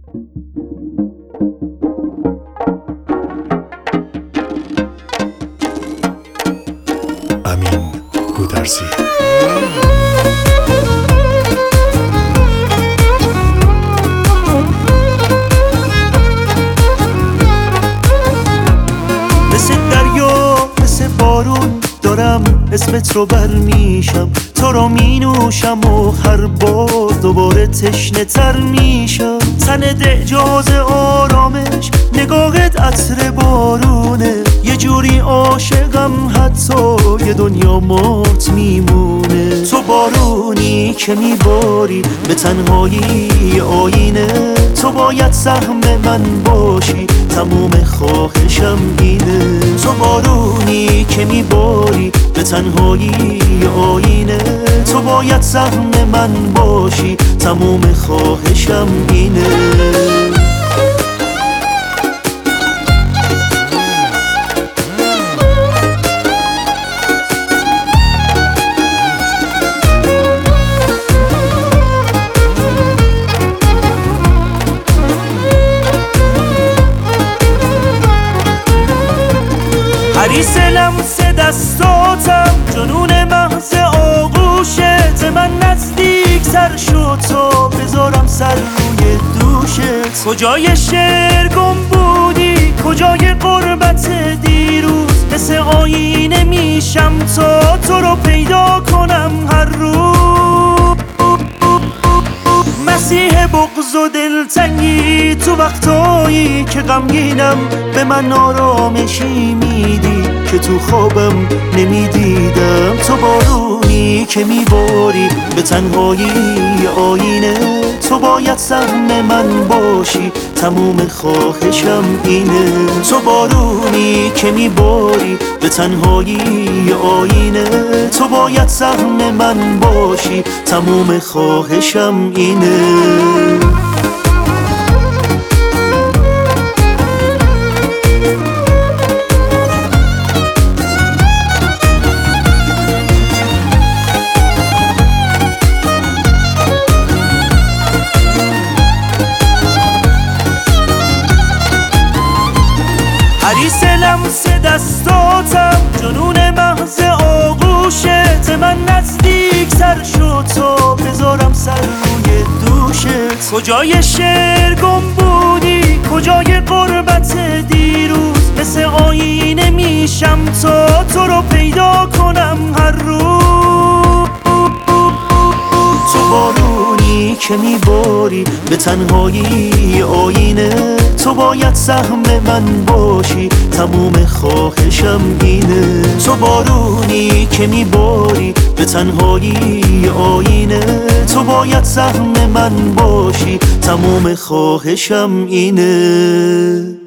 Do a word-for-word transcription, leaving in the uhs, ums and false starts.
امین گودرزی. مثل دریا مثل بارون دارم اسمت رو برمیشم، تو رو می نوشم و هر بار دوباره تشنه تر میشم. تنت اعجاز آرامش، نگاهت عطر بارونه، یه جوری عاشقم حتی یه دنیا مرد میمونه. تو بارونی که میباری به تنهایی آینه، تو باید سهم من باشی، تموم خواهشم اینه. تو بارونی که میباری به تنهایی آینه، تو باید سهم من باشی، تموم خواهشم اینه. حریص لمس دستاتم، جنون محض آغوشت، من نزدیک تر شد تا بذارم سر روی دوشت. کجای شعر گم بودی، کجای قربت دیروز، مثل آینه میشم تا تو رو پیدا کنم هر روز. مسیح بغض و دلتنگی تو وقتایی که غمگینم، به من آرامشی میدی که تو خوابم نمیدیدم. تو بارونی که میباری به تنهایی آینه، تو باید سهم من باشی، تموم خواهشم اینه. تو بارونی که میباری به تنهایی آینه، تو باید سهم من باشی، تموم خواهشم اینه. حریص لمس دستاتم، جنون محض آغوشت، من نزدیک تر شد تا بذارم سر روی دوشت. کجای شعر گم بودی، کجای قربت دیروز، مثل آینه میشم تا تو رو پیدا کنم هر روز. تو بارونی که میباری به تنهایی آینه، تو باید سهم من باشی، تموم خواهشم اینه. تو بارونی که میباری به تنهایی آینه، تو باید سهم من باشی، تموم خواهشم اینه.